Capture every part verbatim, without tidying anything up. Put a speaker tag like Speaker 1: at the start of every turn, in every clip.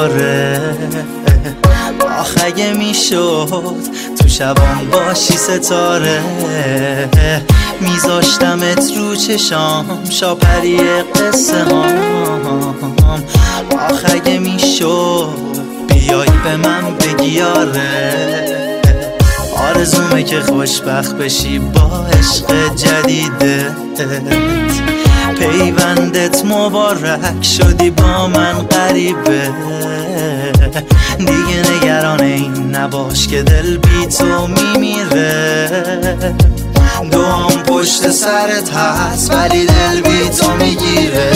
Speaker 1: بیاره. آخ اگه میشد تو شبام باشی ستاره، میذاشتمت رو چشام شاپری قصه هام. آخ اگه میشد بیای به من بگی آره، آرزومه که خوشبخت بشی با عشق جدیدت. پیوندت مبارک شدی با من غریبه، دیگه نگران این نباش که دل بی تو میمیره. دوام پشت سرت هست ولی دل بی تو میگیره.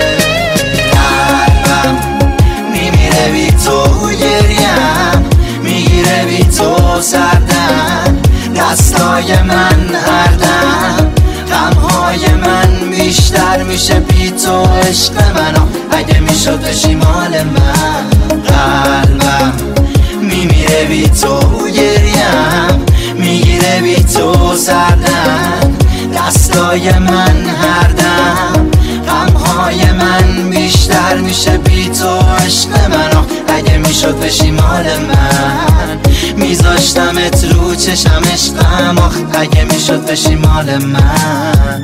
Speaker 1: قلبم میمیره بی تو، گریم میگیره بی تو سردم. دستای من هردم، غمهای من بیشتر میشه بی تو. عشق منو اگه میشد بشی مال من. قلبم میمیره بی تو، گریم میگیره بی تو سردم. دستای من هردم، غمهای من بیشتر میشه بی تو. عشق منو اگه میشد بشی مال من، میذاشتمت رو چشم عشقم. آخ اگه میشد بشی مال من.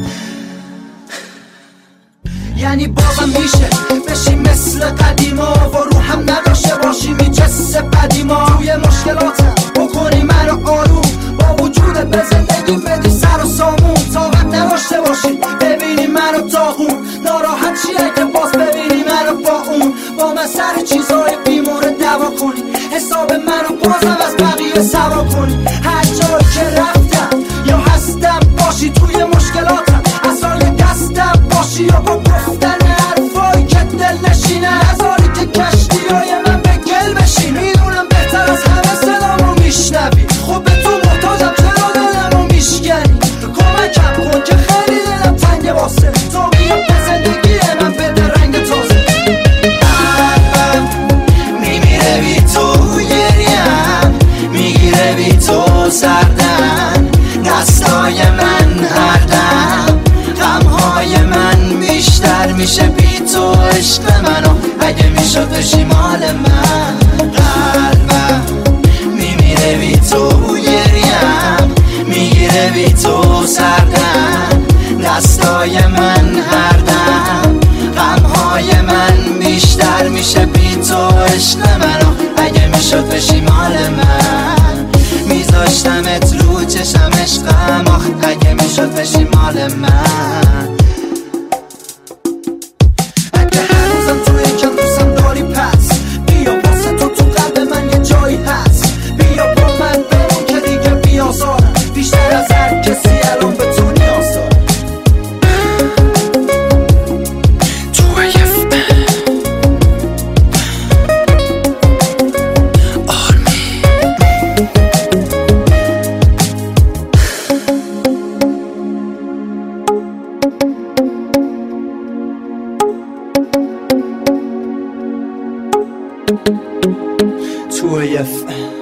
Speaker 2: یعنی بازم میشه بشی مثل قدیما و رو هم نداشته باشی میجسه قدیما. توی مشکلاتم بکنی منو آروم، با وجود به زندگی بدی سر و سامون. طاقت نداشته باشی ببینی منو داغون، ناراحت چیه که باز ببینی منو با اون. با من سر چیزای بیمورد دوا کنی، حساب منو بازم از بقیه سوا کنی. هر جایی که رفتم یا هستم باشی توی مشکلاتم، اصلا دستم باشی یا با گفتن حرفایی که دل نشینه. نذاری که کشتیای من به گل بشین. میدونم بهتر از همه صدامو میشنوی، خب به تو محتاجم چرا دلمو میشکنی. کمکم کن که خیلی دلم تنگه واسه تو، بیا به زندگی من بده رنگ تازه.
Speaker 1: قلبم میمیره بی تو، گریم میگیره بی تو سردم. دستای من هردم، غمهای من بیشتر میشه بی تو. عشق منو اگه میشد بشی مال من. قلبم میمیره بی تو، گریم میگیره بی تو سردم. دستای من هردم، غمهای من بیشتر میشه بی تو. عشق منو اگه میشد بشی مال من، میذاشتمت رو چشم عشقم. آخ اگه میشد بشی مال من.
Speaker 2: اگه هنوزم توی یکم دوستم داری پس بیا، واسه تو تو قلب من یه جایی هست. بیا با من بمون که دیگه بیازارم، بیشتر از هر کسی الان به تو نیاز دارم.
Speaker 1: تو اف